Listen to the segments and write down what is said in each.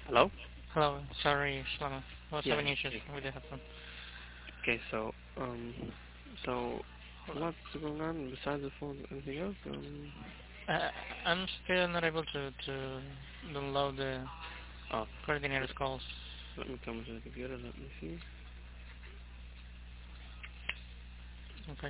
Hello? Hello, sorry, Shlomo. I was Yeah. having issues Okay. with the headphone. Okay. So Hold on. what's going on besides the phone? Anything else? Uh, I'm still not able to download the Oh, coordinator's let, calls. let me come to the computer. Let me see. Okay.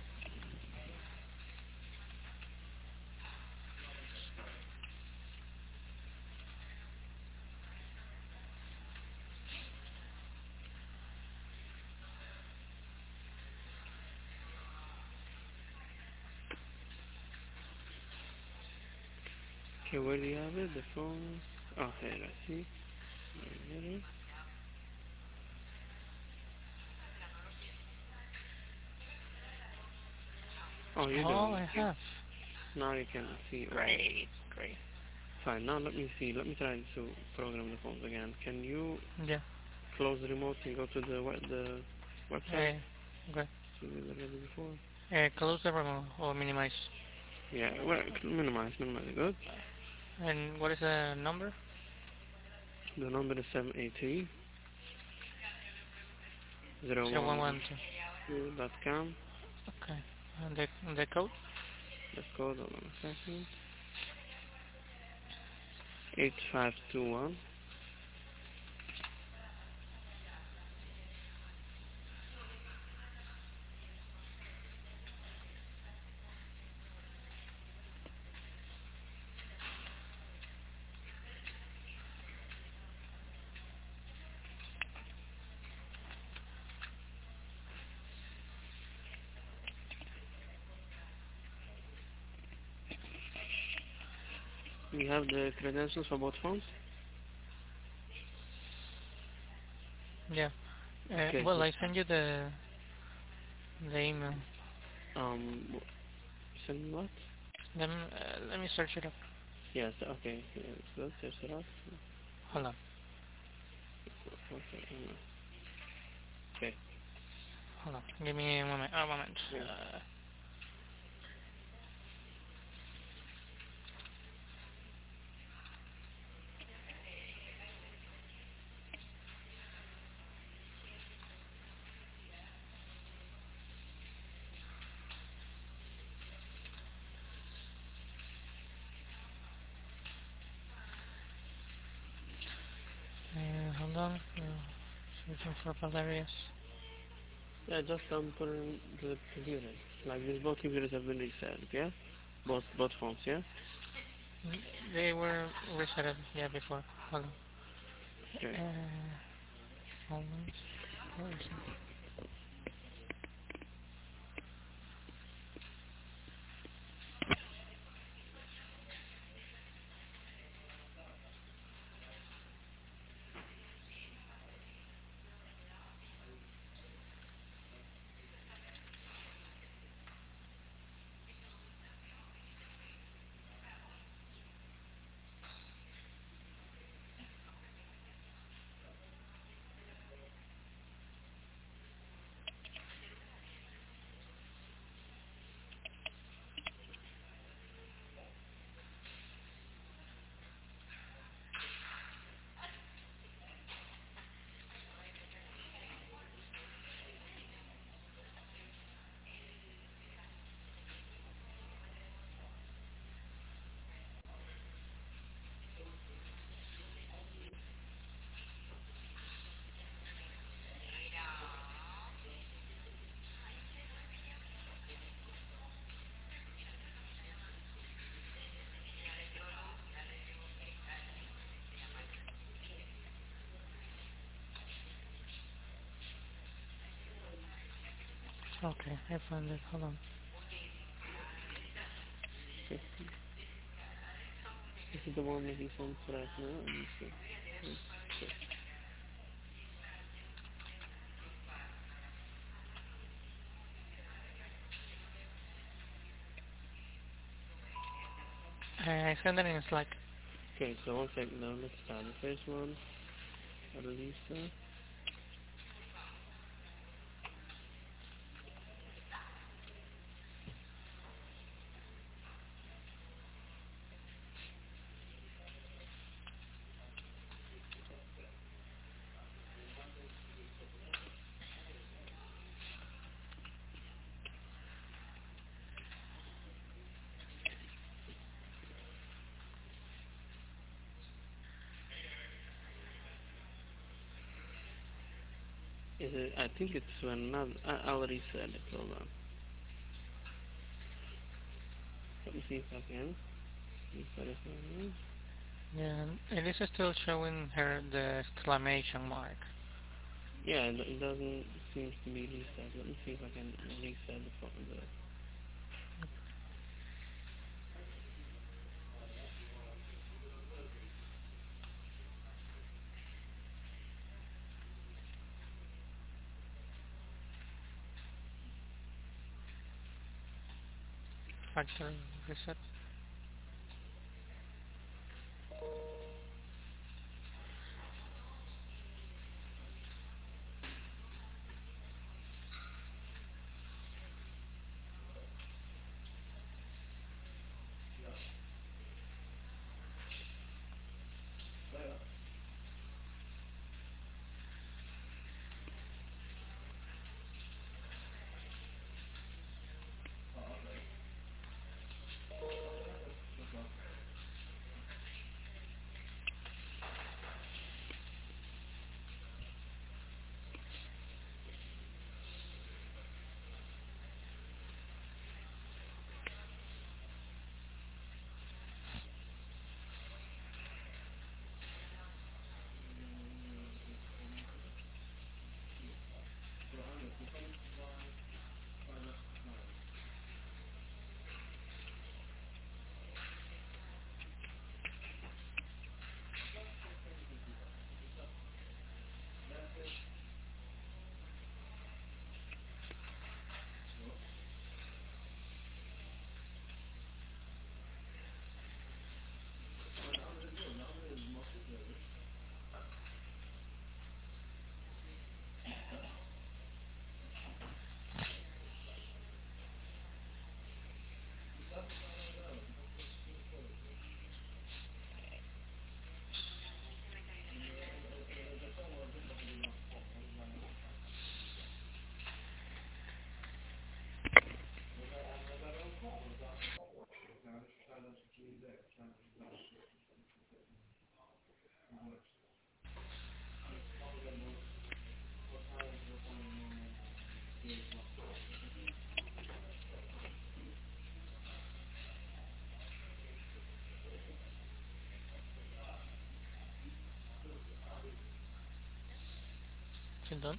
Okay, where do you have it? The phone. Oh, here. I see. Here. Oh, you do. Oh, I Okay. have. Now you can see. Okay. Great, great. Fine. Now let me see. Let me try to program the phones again. Can you Yeah. close the remote and go to the website? Uh, okay. You did already before. Close the remote or minimize. Yeah. Well, minimize. Minimize. Good. And what is the number? The number is 783 Zero one one two. 0112.com. Okay. And the code? Let's go. Hold on a second. 8521. You have the credentials for both phones? Yeah. Okay. Well, I send you the email. Um, send me what? Let me search it up. Yes. Okay. Yeah, it's good. Test it out. Hold on. Okay. Okay. Hold on. Give me a moment. A moment. Yeah. Hold on. Searching for Valerius. Yeah. Just put it in the computer. Like these both computers have been reset. Okay. Both phones. Yeah. They were reset, yeah, before. Hold on. Okay. Moment. Where is it? Okay, I found it. Hold on. Okay. This is the one that he sent right now. Let me see. Okay. I sent it in Slack. Okay. So one second now. Let's start the first one. Lisa. Is it? I think it's when not. I'll reset it. Hold on. Let me see if I can. Reset it for me. Yeah, it is still showing her the exclamation mark. Yeah, it doesn't seem to be reset. Let me see if I can reset the phone. Factory reset. Is it done?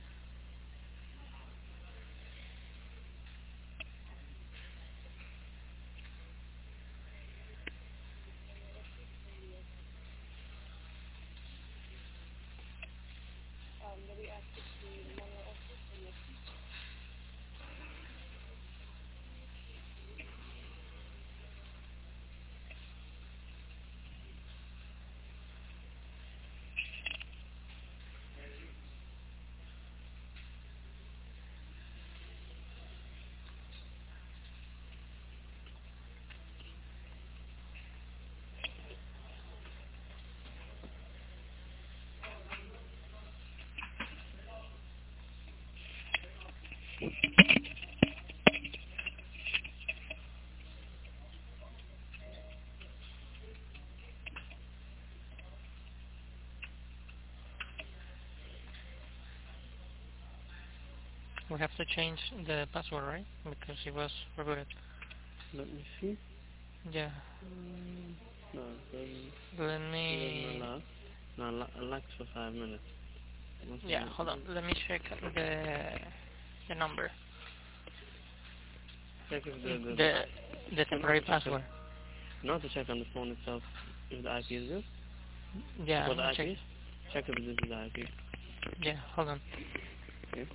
We have to change the password, right? Because it was rebooted. Let me see. Yeah. No, Let it doesn't me. allow. No, lax for 5 minutes. Once Yeah, again, hold on. Let me check the number. check if The the no, not temporary to check on, password. not to check on the phone itself if the IP is good. Yeah, What I'm the IP checking. is? Check if this is the IP. Yeah, hold on. Okay.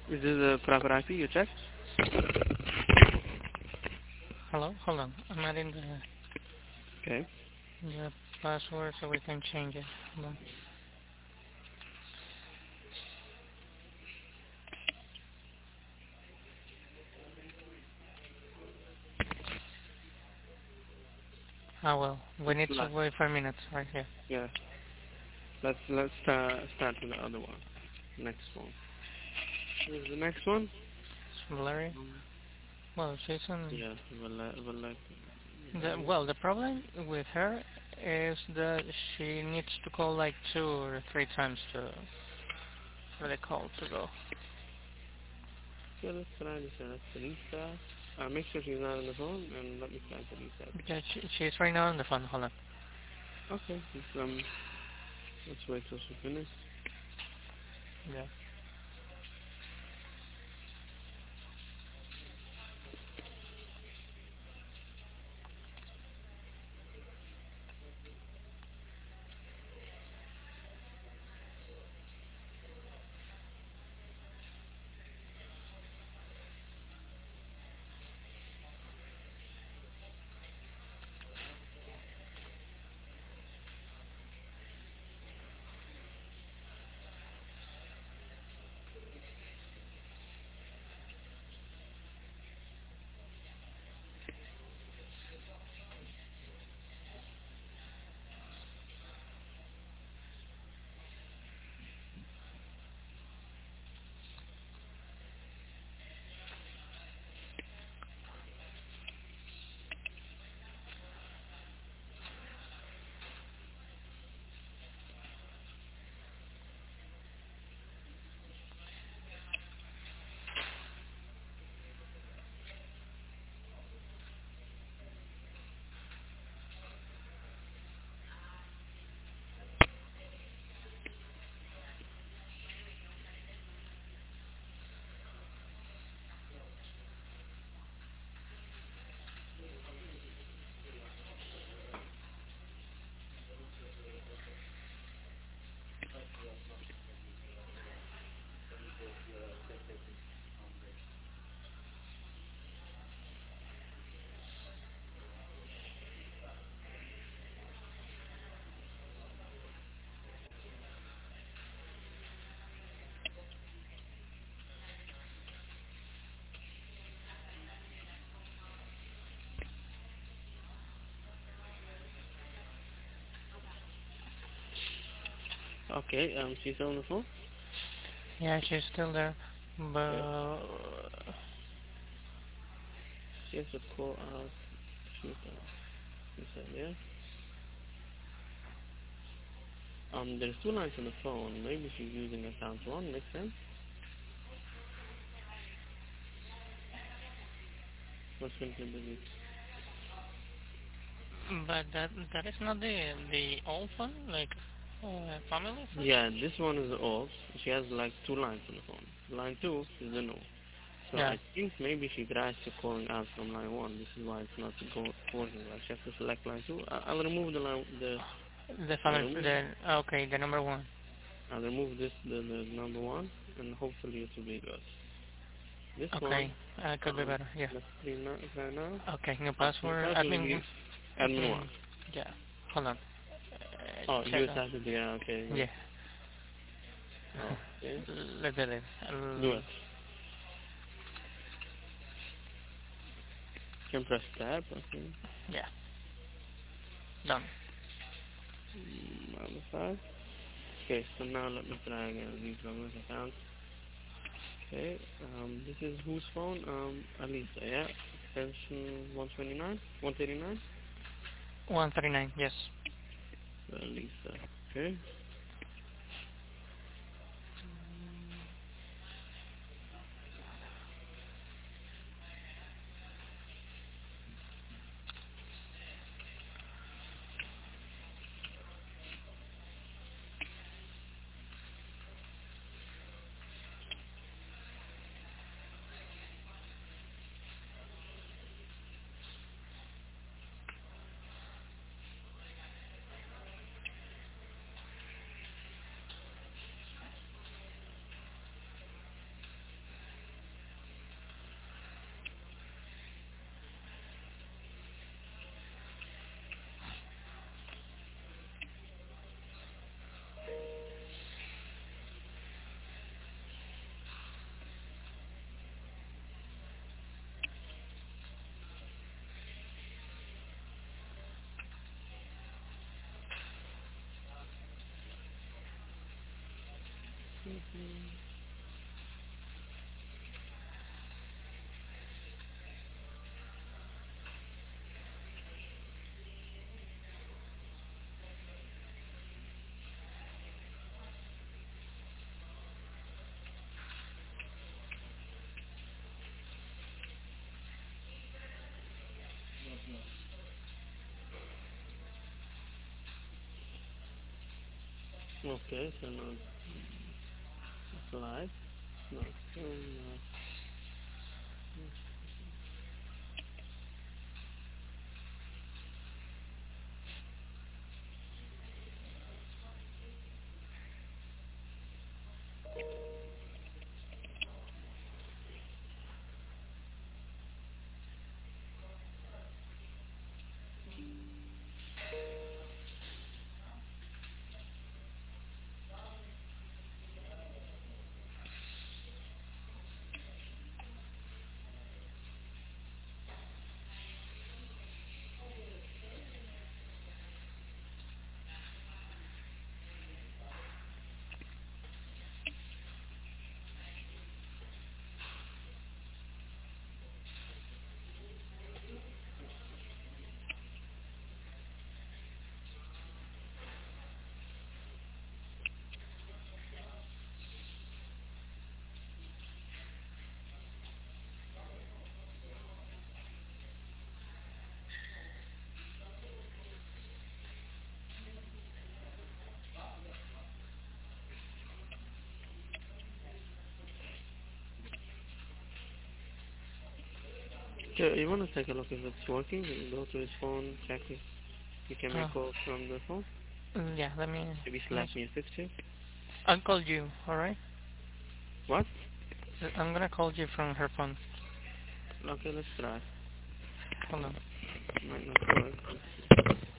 Is this the proper IP? You checked? Hello? Hold on. I'm adding Okay. the password so we can change it. Hold on. Ah, well, we It's need to last. wait 5 minutes right here. Yeah. Let's start with the other one. Next one. Here's the next one. It's Valeria. Um, Well, she's in... yeah. Well, the problem with her is that she needs to call like 2 or 3 times for the call to go. Yeah, let's try this. Let's restart. Make sure she's not on the phone and let me try to reset. Yeah, she's right now on the phone. Hold on. Okay. Let's wait till she finishes. Yeah. Okay. She's on the phone. Yeah, she's still there. Okay. But She has to call out. She said, yeah. There's two lines on the phone. Maybe she's using account one. Makes sense. What's currently busy? that is not the old one, like family phone. Yeah, this one is old. She has like two lines on the phone. Line two is the new. So Yeah, I think maybe she tries to calling out from line one. This is why it's not working. Like she has to select line two. I'll remove the line. the I'll family. remove. The okay, the number one. I'll remove this the number one, and hopefully it will be good. This one. Okay, could be better. Yeah. Let's try now. Okay, new The password. password will be admin Admin. one. Yeah. Hold on. Oh, Check you out. started. Yeah. Okay. Yeah. Oh, okay. Let's do it. Do it. Can press tab. Okay. Yeah. Done. Other side. Okay, so now let me try again. These numbers account. Okay, this is whose phone? Alisa, yeah. Extension 129, 139. 139. Yes. Alisa. Okay. Okay, so now it's live. No, no. Okay, you want to take a look if it's working? You go to his phone, check if you can make Oh, calls from the phone. yeah, let me... Maybe let me select me a picture. I'll call you, alright? What? I'm gonna call you from her phone. Okay, let's try. Hold on. Might not work.